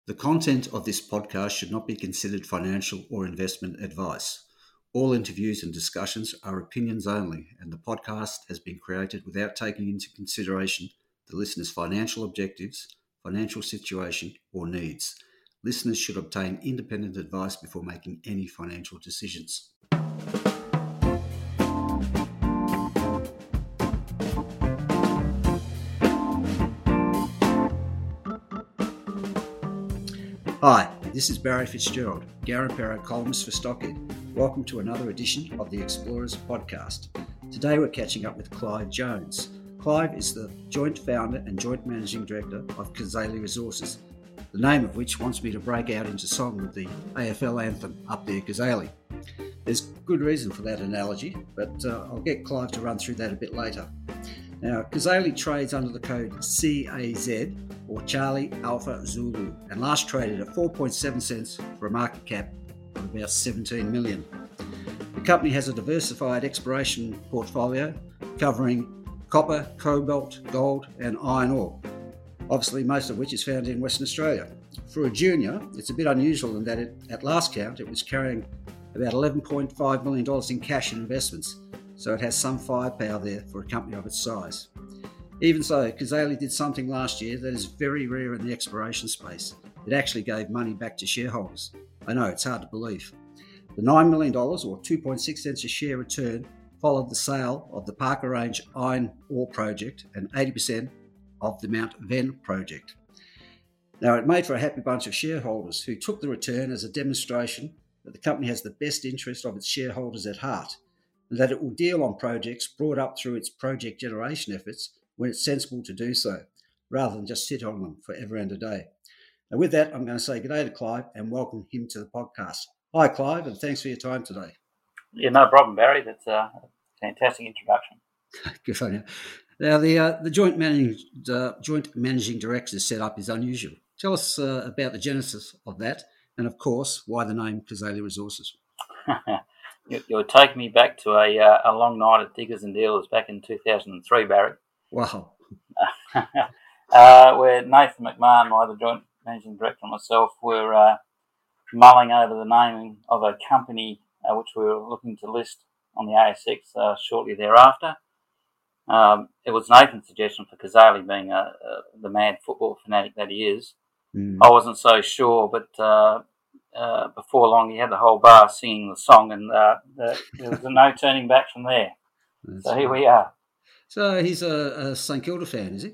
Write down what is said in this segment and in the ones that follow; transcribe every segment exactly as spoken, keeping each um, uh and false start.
The content of this podcast should not be considered financial or investment advice. All interviews and discussions are opinions only, and the podcast has been created without taking into consideration the listener's financial objectives, financial situation, or needs. Listeners should obtain independent advice before making any financial decisions. Hi, this is Barry Fitzgerald, Garimpeiro columnist for Stockhead. Welcome to another edition of the Explorers podcast. Today we're catching up with Clive Jones. Clive is the joint founder and joint managing director of Cazaly Resources, the name of which wants me to break out into song with the A F L anthem, Up There Cazaly. There's good reason for that analogy, but uh, I'll get Clive to run through that a bit later. Now, Cazaly trades under the code C A Z, or Charlie Alpha Zulu, and last traded at four point seven cents for a market cap of about seventeen million. The company has a diversified exploration portfolio covering copper, cobalt, gold and iron ore, obviously most of which is found in Western Australia. For a junior, it's a bit unusual in that it, at last count it was carrying about eleven point five million dollars in cash and investments, so it has some firepower there for a company of its size. Even so, Cazaly did something last year that is very rare in the exploration space. It actually gave money back to shareholders. I know, it's hard to believe. The nine million dollars, or two point six cents a share return, followed the sale of the Parker Range Iron Ore Project and eighty percent of the Mount Venn Project. Now, it made for a happy bunch of shareholders who took the return as a demonstration that the company has the best interest of its shareholders at heart, and that it will deal on projects brought up through its project generation efforts when it's sensible to do so, rather than just sit on them forever and a day. And with that, I'm going to say good day to Clive and welcome him to the podcast. Hi, Clive, and thanks for your time today. Yeah, no problem, Barry. That's a fantastic introduction. Good on you. Now, the uh, the joint managing uh, joint managing director's setup is unusual. Tell us uh, about the genesis of that, and of course, why the name Cazaly Resources. you, you would take me back to a uh, a long night at Diggers and Dealers back in two thousand three, Barry. Wow. uh, where Nathan McMahon, my the joint managing director, and myself were uh, mulling over the naming of a company uh, which we were looking to list on the A S X uh, shortly thereafter. Um, it was Nathan's suggestion for Cazaly, being a, a, the mad football fanatic that he is. Mm. I wasn't so sure, but uh, uh, before long he had the whole bar singing the song, and uh, the, there was no turning back from there. That's so here we are. So he's a, a St Kilda fan, is he?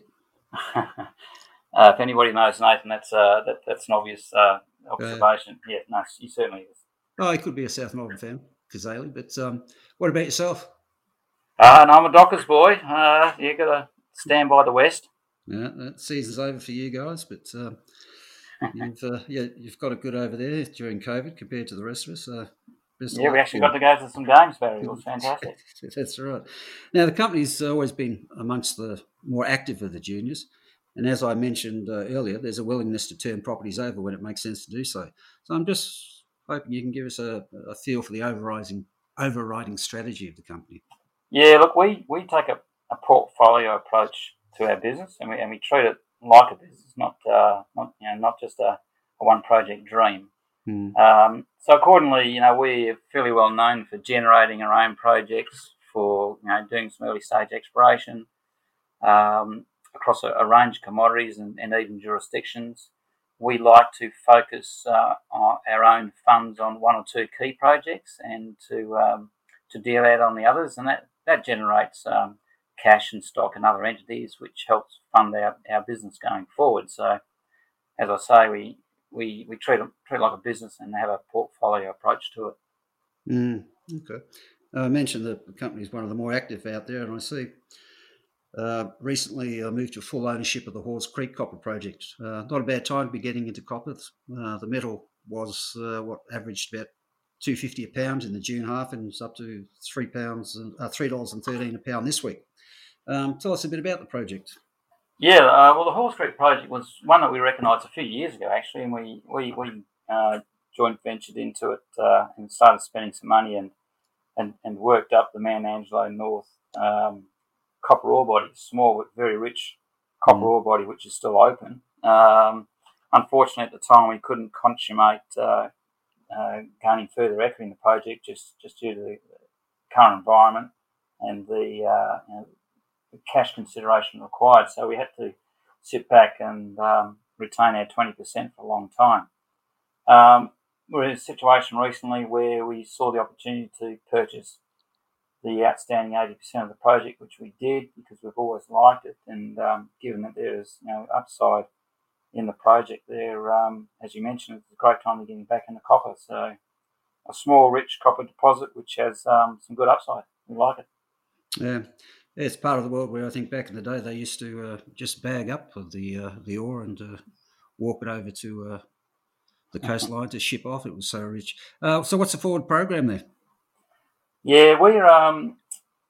uh, if anybody knows Nathan, that's uh, that, that's an obvious uh, observation. Uh, yeah, no, he certainly is. Oh, he could be a South Melbourne fan, Cazaly, but um, what about yourself? Uh, no, I'm a Dockers boy. Uh, you got to stand by the West. Yeah, that season's over for you guys, but um, you've uh, yeah, you've got it good over there during COVID compared to the rest of us. Uh, yeah, we actually got to go to some games, Barry. It was fantastic. That's right. Now, the company's always been amongst the more active of the juniors, and as I mentioned uh, earlier, there's a willingness to turn properties over when it makes sense to do so. So I'm just hoping you can give us a, a feel for the overriding overriding strategy of the company. Yeah, look, we, we take a, a portfolio approach to our business, and we and we treat it like a business, not uh, not you know not just a, a one project dream. Mm. Um, so accordingly, you know, we're fairly well known for generating our own projects, for you know doing some early stage exploration um, across a, a range of commodities and, and even jurisdictions. We like to focus uh, on our own funds on one or two key projects and to um, to deal out on the others, and that that generates um, cash and stock and other entities, which helps fund our, our business going forward. So, as I say, we we, we treat it treat it like a business and have a portfolio approach to it. Mm, okay. Uh, I mentioned that the company is one of the more active out there, and I see uh, recently uh, moved to full ownership of the Halls Creek Copper Project. Uh, not a bad time to be getting into copper. Uh, the metal was uh, what averaged about two dollars fifty a pound in the June half, and it's up to three pounds, uh, three dollars and thirteen a pound this week. Um, tell us a bit about the project. Yeah, uh, well, the Halls Creek project was one that we recognised a few years ago, actually, and we we we uh, joint ventured into it uh, and started spending some money and and, and worked up the Mount Angelo North um, copper ore body, small but very rich copper mm. ore body, which is still open. Um, unfortunately, at the time, we couldn't consummate uh, uh, gaining further equity in the project just, just due to the current environment and the, uh, you know, the cash consideration required. So we had to sit back and um, retain our twenty percent for a long time. Um, we're in a situation recently where we saw the opportunity to purchase the outstanding eighty percent of the project, which we did because we've always liked it. And um, given that there's, you know, upside in the project there, um, as you mentioned, it's a great time to get back into copper. So a small, rich copper deposit, which has um, some good upside. We like it. Yeah. It's part of the world where I think back in the day they used to uh, just bag up the uh, the ore and uh, walk it over to uh, the coastline to ship off. It was so rich. Uh, so what's the forward program there? Yeah, we're um,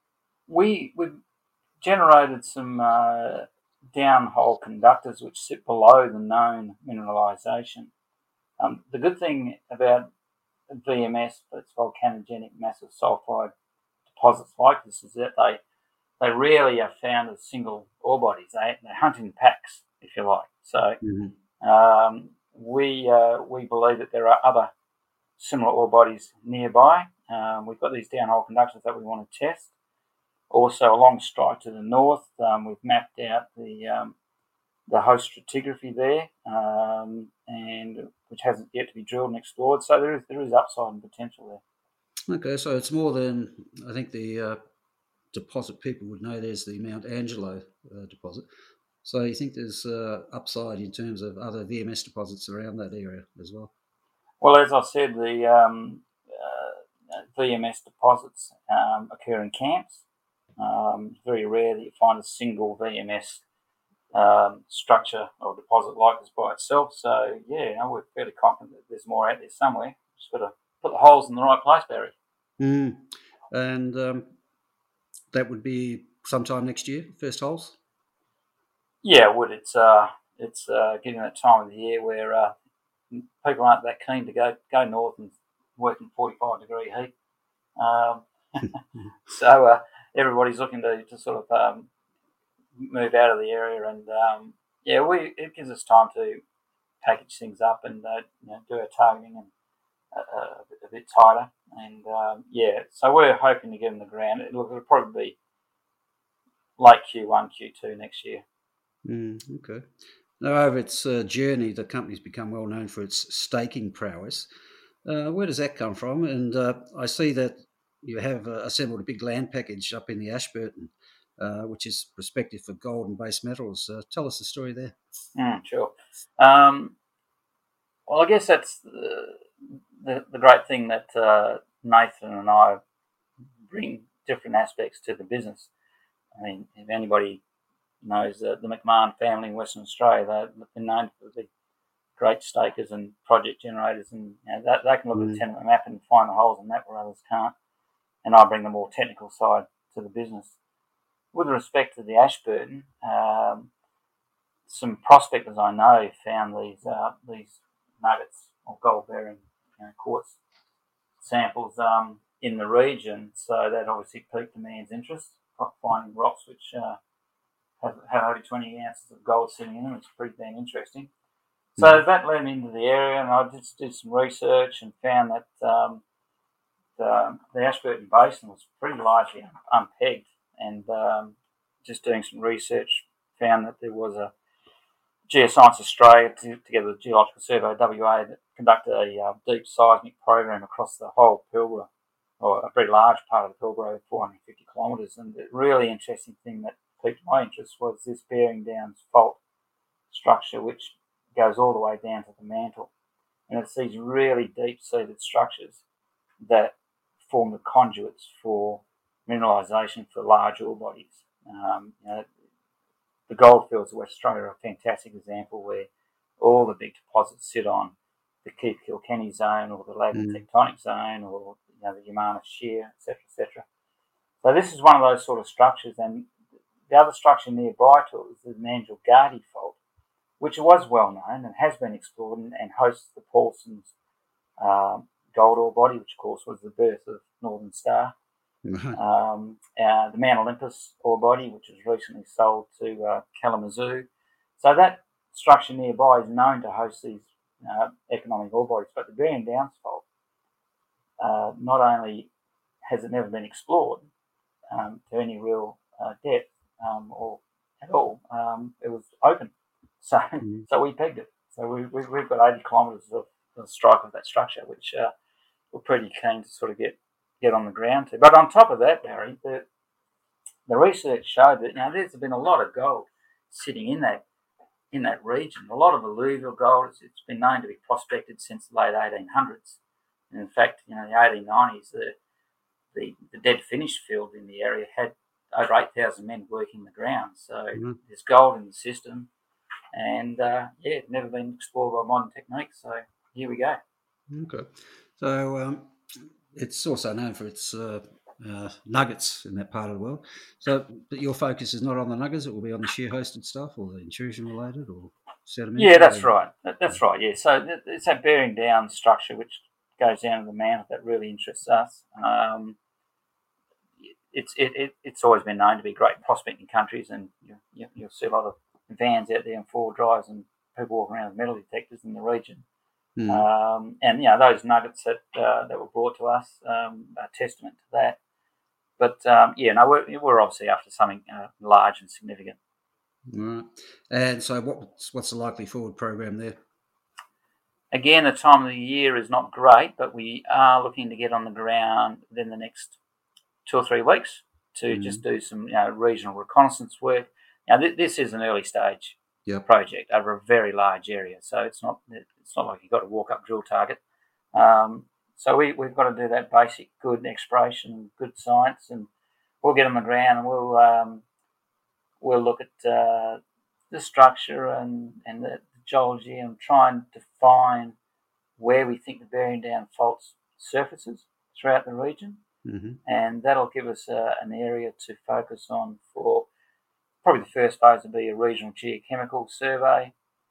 we we've generated some uh, downhole conductors which sit below the known mineralisation. Um, the good thing about V M S, that's volcanogenic massive sulfide deposits like this, is that they they rarely are found as single ore bodies. They they hunt in packs, if you like. So mm-hmm. um, we uh, we believe that there are other similar ore bodies nearby. Um, we've got these downhole conductors that we want to test. Also, along strike to the north, um, we've mapped out the um, the host stratigraphy there, um, and which hasn't yet to be drilled and explored. So there is there is upside and potential there. Okay, so it's more than I think the uh, deposit people would know. There's the Mount Angelo uh, deposit. So you think there's uh, upside in terms of other V M S deposits around that area as well? Well, as I said, the um, uh, V M S deposits um, occur in camps. Um, it's very rare that you find a single V M S um, structure or deposit like this by itself. So, yeah, you know, we're fairly confident that there's more out there somewhere. Just got to put the holes in the right place, Barry. Mm. And um, that would be sometime next year, first holes? Yeah, it would. It's, uh, it's uh, getting that time of the year where uh, people aren't that keen to go, go north and work in forty-five degree heat. Um, so uh, everybody's looking to, to sort of um, move out of the area, and um, yeah, we it gives us time to package things up and uh, you know, do our targeting and uh, a bit tighter. And um, yeah, so we're hoping to get in the ground. It'll, it'll probably be late Q one, Q two next year. Mm, okay. Now, over its uh, journey, the company's become well known for its staking prowess. Uh, where does that come from? And uh, I see that you have uh, assembled a big land package up in the Ashburton, uh, which is prospective for gold and base metals. Uh, tell us the story there. Mm, sure. Um, well, I guess that's the, the, the great thing that uh, Nathan and I bring different aspects to the business. I mean, if anybody knows uh, the McMahon family in Western Australia, they've been known to be great stakers and project generators, and you know, that, they can look mm. at the tenement map and find the holes in that where others can't. And I bring the more technical side to the business. With respect to the Ashburton, um, some prospectors I know found these uh, these nuggets or gold-bearing you know, quartz samples um, in the region, so that obviously piqued the man's interest, finding rocks which uh, have, have over twenty ounces of gold sitting in them. It's pretty damn interesting. So mm. that led me into the area, and I just did some research and found that um, the, the Ashburton Basin was pretty largely unpegged, and um, just doing some research found that there was a Geoscience Australia, to, together with Geological Survey W A, that conducted a uh, deep seismic program across the whole Pilbara, or a very large part of the Pilbara, four hundred fifty kilometres. And the really interesting thing that piqued my interest was this Bearing Downs fault structure, which goes all the way down to the mantle. And it's these really deep-seated structures that form the conduits for mineralisation for large ore bodies. Um, you know, the goldfields of West Australia are a fantastic example where all the big deposits sit on the Keith Kilkenny zone or the Lagan mm. Tectonic zone or you know, the Yamana Shear, et cetera, et cetera. So this is one of those sort of structures, and the other structure nearby to it is the Mandurgadi fault, which was well known and has been explored and, and hosts the Paulson's um, gold ore body, which of course was the birth of Northern Star. Mm-hmm. Um, uh, the Mount Olympus ore body, which was recently sold to uh, Kalamazoo. So that structure nearby is known to host these uh, economic ore bodies, but the Bearing Downs fault, uh, not only has it never been explored um, to any real uh, depth um, or at all, um, it was open. So mm. so we pegged it. So we, we, we've got eighty kilometres of the strike of that structure, which uh, we're pretty keen to sort of get, get on the ground to. But on top of that, Barry, the, the research showed that, you know, there's been a lot of gold sitting in that in that region. A lot of alluvial gold. It's, it's been known to be prospected since the late eighteen hundreds. And in fact, you know, in the eighteen nineties, the, the, the dead finish field in the area had over eight thousand men working the ground. So mm-hmm. there's gold in the system. And, uh, yeah, it's never been explored by modern techniques. So here we go. Okay. So um, it's also known for its uh, uh, nuggets in that part of the world. So but your focus is not on the nuggets. It will be on the shear-hosted stuff or the intrusion-related or sediment? Yeah, that's or... right. That's right, yeah. So it's that bearing down structure which goes down to the mantle that really interests us. Um, it's it, it it's always been known to be great prospecting countries, and you, you, you'll see a lot of vans out there and four drives and people walking around with metal detectors in the region. Mm. Um, and, you know, those nuggets that uh, that were brought to us um, are testament to that. But, um, yeah, no, we're, we're obviously after something uh, large and significant. All right. And so what's, what's the likely forward program there? Again, the time of the year is not great, but we are looking to get on the ground within the next two or three weeks to mm. just do some, you know, regional reconnaissance work. Now, th- this is an early stage yep. project over a very large area, so it's not it's not like you've got to walk up drill target. Um, so we, we've got to do that basic good exploration, good science, and we'll get on the ground and we'll um, we'll look at uh, the structure and, and the geology and try and define where we think the bearing down faults surfaces throughout the region, mm-hmm. and that'll give us uh, an area to focus on for. Probably the first phase would be a regional geochemical survey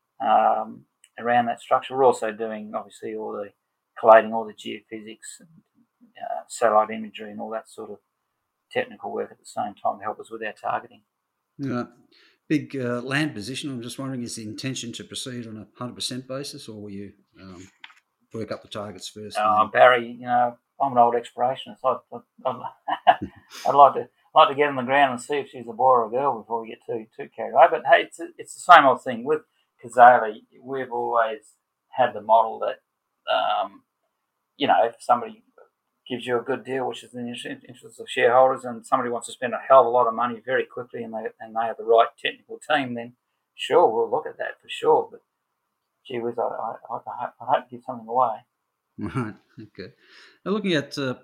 um, around that structure. We're also doing, obviously, all the collating all the geophysics and uh, satellite imagery and all that sort of technical work at the same time to help us with our targeting. Yeah. Big uh, land position. I'm just wondering, is the intention to proceed on a one hundred percent basis, or will you um, work up the targets first? Uh, Barry, you know, I'm an old explorationist. I'd, I'd, I'd, I'd like to... like to get on the ground and see if she's a boy or a girl before we get too too carried away. But hey, it's a, it's the same old thing with Kazali. We've always had the model that um, you know, if somebody gives you a good deal, which is in the interest of shareholders, and somebody wants to spend a hell of a lot of money very quickly, and they and they have the right technical team, then sure, we'll look at that for sure. But gee whiz, I I, I, I hope to give something away. Right. Okay. Now looking at uh,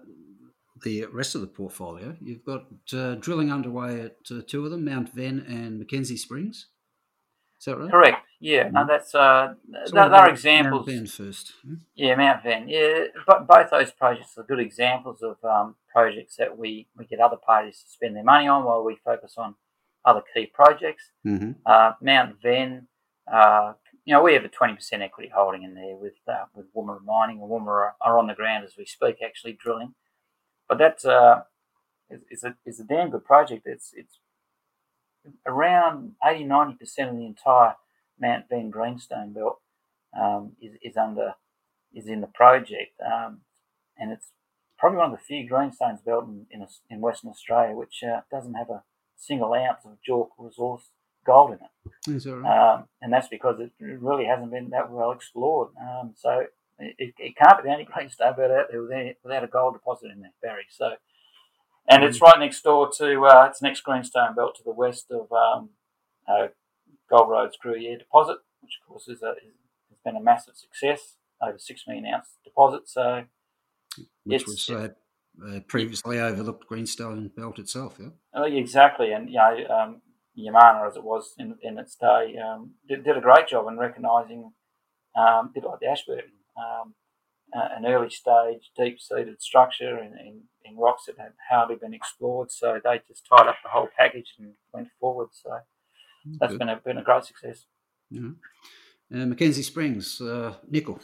the rest of the portfolio, you've got uh, drilling underway at uh, two of them, Mount Venn and Mackenzie Springs. Is that right? Correct. Yeah. Mm-hmm. No, that's uh, so they're, they're examples. Mount Venn first. Hmm? Yeah, Mount Venn. Yeah, but both those projects are good examples of um, projects that we, we get other parties to spend their money on while we focus on other key projects. Mm-hmm. Uh, Mount Venn. Uh, you know, we have a twenty percent equity holding in there with uh, with Woomera Mining. And Woomera are, are on the ground as we speak, actually drilling. But that's uh, is a is a damn good project. It's it's around eighty to ninety percent of the entire Mount Venn greenstone belt um, is is under is in the project, um, and it's probably one of the few greenstones belt in in, a, in Western Australia which uh, doesn't have a single ounce of JORC resource gold in it. Is that right? Um, and that's because it really hasn't been that well explored. Um, so. It, it can't be the only greenstone belt out there without, without a gold deposit in there, Barry. So, and mm. it's right next door to uh, it's next greenstone belt to the west of um, uh, Gold Road's Gruyere deposit, which of course is a, is, has been a massive success, over six million ounce deposit. So, which was uh, uh, previously overlooked greenstone belt itself, yeah. Oh, exactly, and you know, um, Yamana, as it was in, in its day, um, did, did a great job in recognising, um, a bit like the Ashburton. Um, uh, an early stage, deep-seated structure in, in, in rocks that had hardly been explored, so they just tied up the whole package and went forward. So that's Good. been a been a great success. Mm-hmm. Uh, Mackenzie Springs, uh, nickel.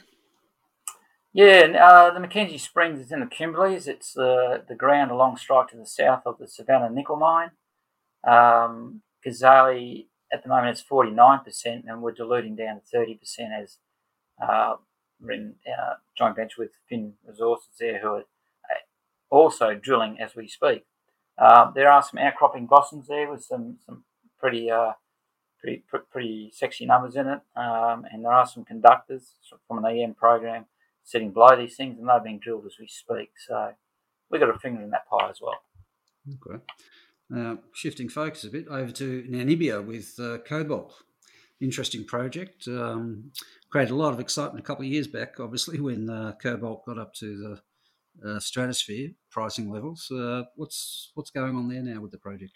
Yeah, uh, the Mackenzie Springs is in the Kimberleys. It's uh, the ground along strike to the south of the Savannah nickel mine. Um, Kazali at the moment it's forty-nine percent, and we're diluting down to thirty percent as uh, we're in uh, joint venture with Fin Resources there, who are also drilling as we speak. Uh, there are some outcropping blossoms there with some some pretty uh, pretty pretty sexy numbers in it, um, and there are some conductors from an E M program sitting below these things, and they're being drilled as we speak. So we've got a finger in that pie as well. Okay. Uh, shifting focus a bit over to Namibia with uh, Cobalt. Interesting project. Um, created a lot of excitement a couple of years back, obviously, when uh, Cobalt got up to the uh, stratosphere pricing levels. Uh, what's what's going on there now with the project?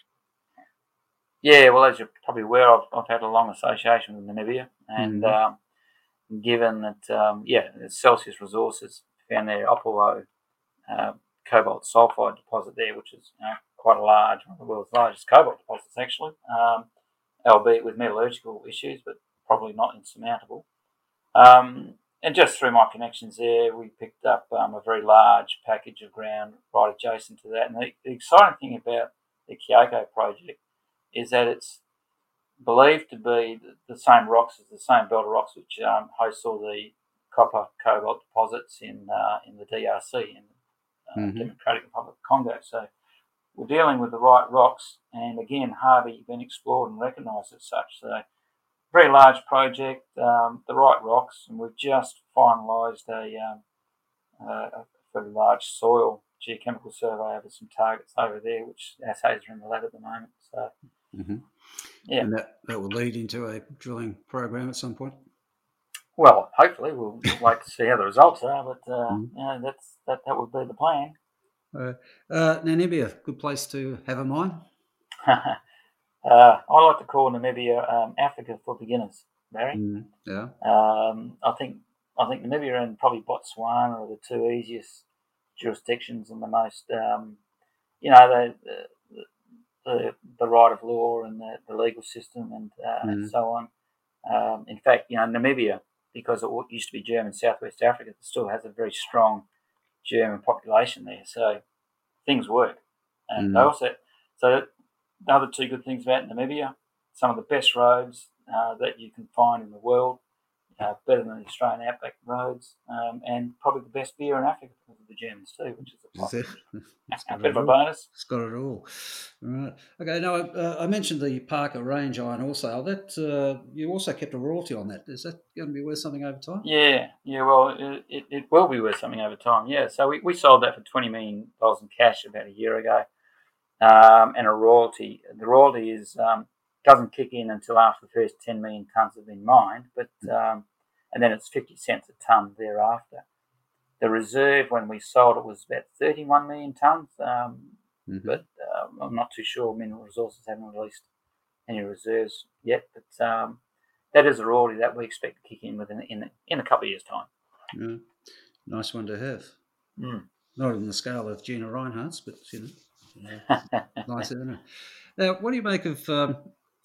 Yeah, well, as you're probably aware, I've, I've had a long association with Namibia, and mm-hmm. um, given that, um, yeah, Celsius Resources found their Apollo uh, cobalt sulfide deposit there, which is you know, quite a large, one of the world's largest cobalt deposits, actually, um, albeit with metallurgical issues, but probably not insurmountable. Um, and just through my connections there, we picked up um, a very large package of ground right adjacent to that. And the, the exciting thing about the Kioko project is that it's believed to be the, the same rocks as the same belt of rocks which um, hosts all the copper cobalt deposits in uh, in the D R C, in uh, mm-hmm. Democratic Republic of Congo. So we're dealing with the right rocks, and again, hardly been explored and recognised as such. So very large project, um, the right rocks, and we've just finalised a, um, uh, a very large soil geochemical survey over some targets over there, which assays are in the lab at the moment. So. Mm-hmm. Yeah, and that, that will lead into a drilling program at some point. Well, hopefully we'll, we'll wait to see how the results are, but uh, mm-hmm. you know, that's that that would be the plan. Uh, uh, Namibia, good place to have a mine. uh, I like to call Namibia um, Africa for beginners, Barry. Mm, yeah. Um, I think I think Namibia and probably Botswana are the two easiest jurisdictions and the most, um, you know, the, the the the right of law and the, the legal system and, uh, mm. and so on. Um, in fact, you know, Namibia, because it used to be German Southwest Africa, it still has a very strong German population there. So things work. And mm. they also, so the other two good things about Namibia, some of the best roads uh, that you can find in the world, uh, better than the Australian outback roads, um, and probably the best beer in Africa because of the Germans too, which is a, plus. a bit of a bonus. It's got it all. All right. Okay. Now uh, I mentioned the Parker Range iron ore sale. That uh, you also kept a royalty on that. Is that going to be worth something over time? Yeah. Yeah. Well, it, it, it will be worth something over time. Yeah. So we, we sold that for twenty million dollars in cash about a year ago, um, and a royalty. The royalty is um, doesn't kick in until after the first ten million tonnes have been mined, but um, and then it's fifty cents a tonne thereafter. The reserve when we sold it was about thirty-one million tonnes, um, mm-hmm. but uh, I'm not too sure. Mineral Resources haven't released any reserves yet, but um, that is a royalty that we expect to kick in within in in a couple of years' time. Yeah. Nice one to have. Mm. Not on the scale of Gina Reinhardt's, but you know, uh, nice, isn't it? Now, what do you make of um,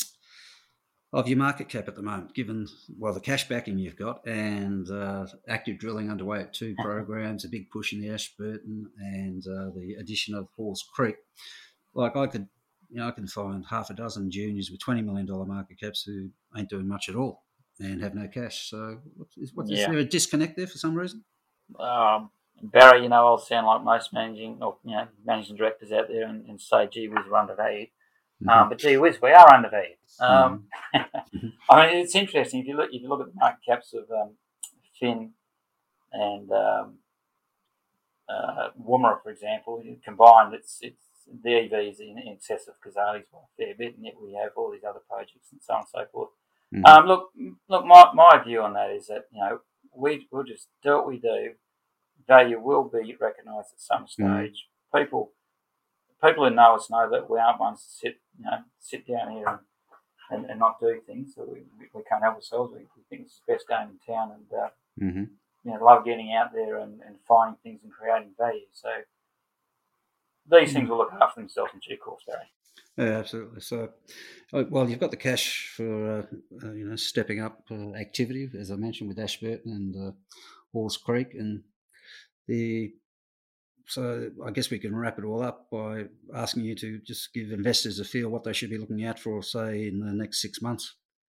of your market cap at the moment, given, well, the cash backing you've got and uh, active drilling underway at two programs, a big push in the Ashburton and uh, the addition of Halls Creek? Like I could, you know, I can find half a dozen juniors with twenty million dollars market caps who ain't doing much at all and have no cash. So what is, what, yeah. is there a disconnect there for some reason? Um, Barry, you know, I'll sound like most managing or, you know, managing directors out there and, and say, gee whiz, we're undervalued. Mm-hmm. Um, but gee whiz, we are undervalued. Um, mm-hmm. I mean, it's interesting if you look if you look at the market caps of um, Fin and um, uh, Woomera, for example, combined, it's it's the E V is in, in excess of Kazali's by a fair bit, and yet we have all these other projects and so on and so forth. Mm-hmm. Um, look, look, my my view on that is that you know we we'll just do what we do. Value will be recognised at some stage. Mm-hmm. People. People who know us know that we aren't ones to sit, you know, sit down here and, and, and not do things. So we, we can't help ourselves. We, we think it's the best game in town, and uh, mm-hmm. you know, love getting out there and, and finding things and creating value. So these mm-hmm. things will look after themselves in due course, Barry. Yeah, absolutely. So, well, you've got the cash for uh, uh, you know stepping up uh, activity, as I mentioned, with Ashburton and uh, Halls Creek, and the so I guess we can wrap it all up by asking you to just give investors a feel what they should be looking out for, say, in the next six months.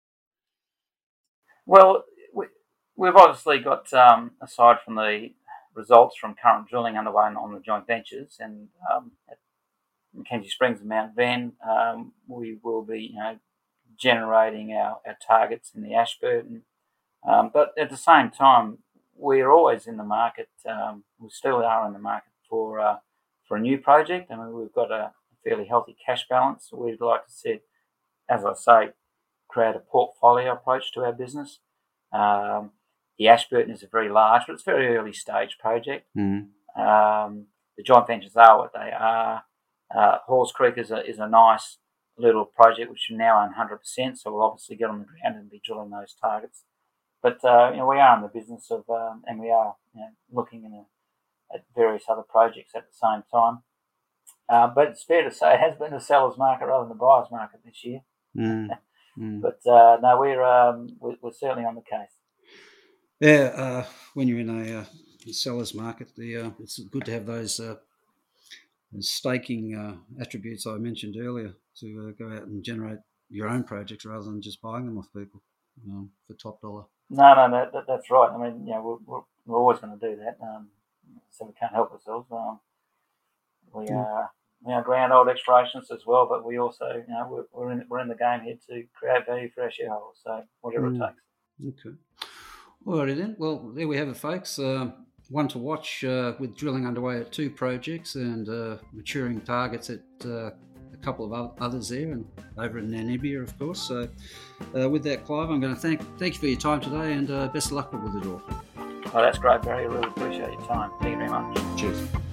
Well, we, we've obviously got, um, aside from the results from current drilling underway on the joint ventures and um, at Mackenzie Springs and Mount Venn, um, we will be, you know, generating our, our targets in the Ashburton. Um, but at the same time, we're always in the market. Um, we still are in the market for uh, for a new project. I mean, we've got a fairly healthy cash balance. We'd like to see, as I say, create a portfolio approach to our business. Um, the Ashburton is a very large, but it's a very early stage project. Mm-hmm. Um, the joint ventures are what they are. Uh, Halls Creek is a is a nice little project which is now one hundred percent. So we'll obviously get on the ground and be drilling those targets. But uh, you know, we are in the business of, um, and we are, you know, looking in a, at various other projects at the same time. Uh, but it's fair to say it has been a seller's market rather than the buyer's market this year. Mm. Mm. But uh, no, we're, um, we're we're certainly on the case. Yeah, uh, when you're in a uh, seller's market, the uh, it's good to have those uh, staking uh, attributes I mentioned earlier to uh, go out and generate your own projects rather than just buying them off people, you know, for top dollar. No, no, no, that, that's right. I mean, you know, we're, we're, we're always going to do that. Um, so we can't help ourselves. Um, we Yeah. are we are grand old explorations as well, but we also, you know, we're, we're in we're in the game here to create value for our shareholders. So whatever Mm. it takes. Okay. Alrighty then. Well, there we have it, folks. Uh, one to watch uh, with drilling underway at two projects and uh, maturing targets at uh, a couple of others there, and over in Namibia, of course. So, uh, with that, Clive, I'm going to thank thank you for your time today, and uh, best of luck with it all. Oh, that's great, Barry. I really appreciate your time. Thank you very much. Cheers.